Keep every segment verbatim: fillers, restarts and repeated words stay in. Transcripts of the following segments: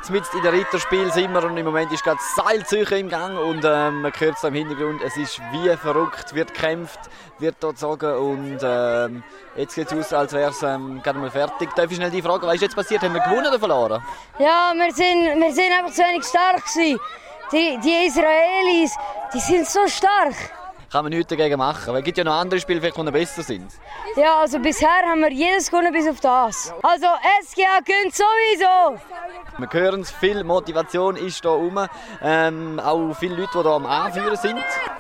Mitten in der Ritterspiel sind wir und im Moment ist gerade das Seilzeichen im Gang und ähm, man hört es im Hintergrund, es ist wie verrückt, wird gekämpft, wird dort gezogen und ähm, jetzt sieht es aus, als wäre es ähm, gerade mal fertig. Darf ich schnell die Frage, was ist jetzt passiert? Haben wir gewonnen oder verloren? Ja, wir sind, wir sind einfach zu wenig stark gewesen. Die, die Israelis, die sind so stark. Kann man nichts dagegen machen, weil es gibt ja noch andere Spiele, die besser sind. Ja, also bisher haben wir jedes gewonnen bis auf das. Also S G A gönnt sowieso. Wir hören es, viel Motivation ist hier rum. Ähm, auch viele Leute, die hier am Anführen sind.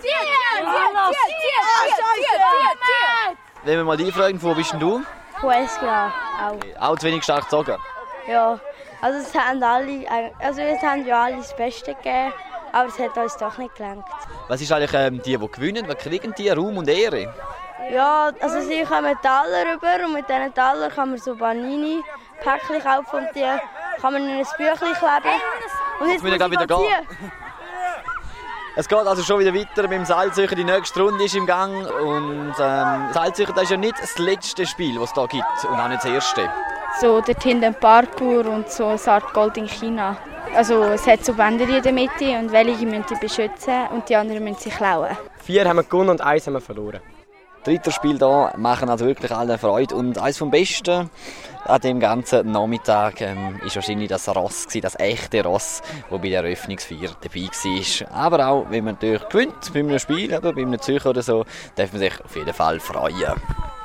Wenn wir mal die fragen, wo bist denn du? Von S G A auch. Auch zu wenig stark gezogen? Ja, also es haben alle, also es haben ja alle das Beste gegeben, aber es hat uns doch nicht gelangt. Was ist eigentlich ähm, die, die gewinnen? Was kriegen die? Ruhm und Ehre? Ja, also sie kommen Taler rüber und mit diesen Taler kann man so Panini-Päckchen kaufen und die kann man in ein Büchlein kleben. Und jetzt, jetzt muss ich wieder gehen. Es geht also schon wieder weiter mit dem Seilzeichen. Die nächste Runde ist im Gang. Und ähm, Seilzeichen, das ist ja nicht das letzte Spiel, das es hier gibt und auch nicht das erste. So dort hinten ein Parkour und so eine Art Gold in China. Also es hat so Bänder in der Mitte und welche müssen sie beschützen und die anderen müssen sie klauen. Vier haben wir gewonnen und eins haben wir verloren. Dritter Spiel hier machen also wirklich alle Freude. Und eines vom Besten an dem ganzen Nachmittag ähm, ist wahrscheinlich das Ross gewesen, das echte Ross, das bei der Eröffnungsfeier dabei war. Aber auch, wenn man natürlich gewinnt bei einem Spiel, oder bei einem Zürcher oder so, darf man sich auf jeden Fall freuen.